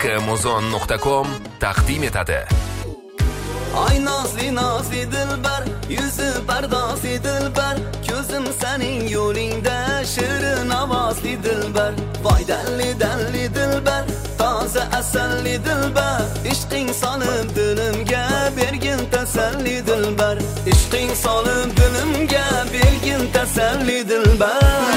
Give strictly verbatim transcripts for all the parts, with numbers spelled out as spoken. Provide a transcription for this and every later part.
muzon nuqta com taqdim etadi. Ay nazli nazli dilbar, yüzü pardasi dilbar, ko'zim sening yo'lingda shirin ovozli dilbar. Voy dalli dalli dilbar, toza asalli dilbar, ishqing solib dilimga bergin tasalli dilbar. Ishqing solib dilimga bergin tasalli dilbar.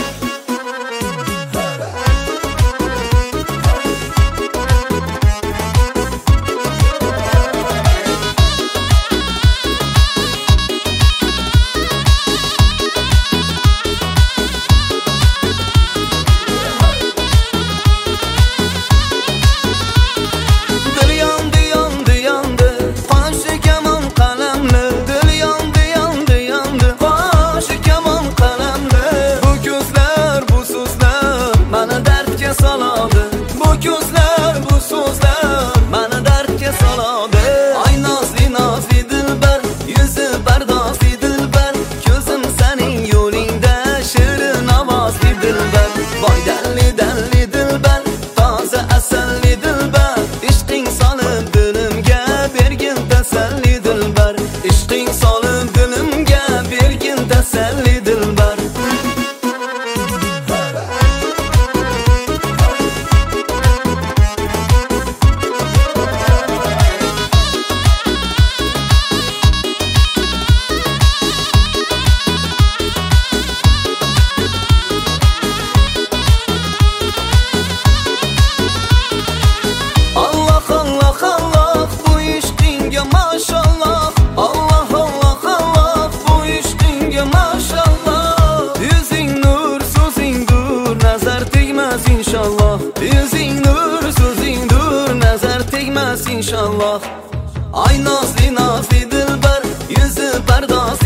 İnşallah. Ay nazli nazli dilbar, yüzü pardasi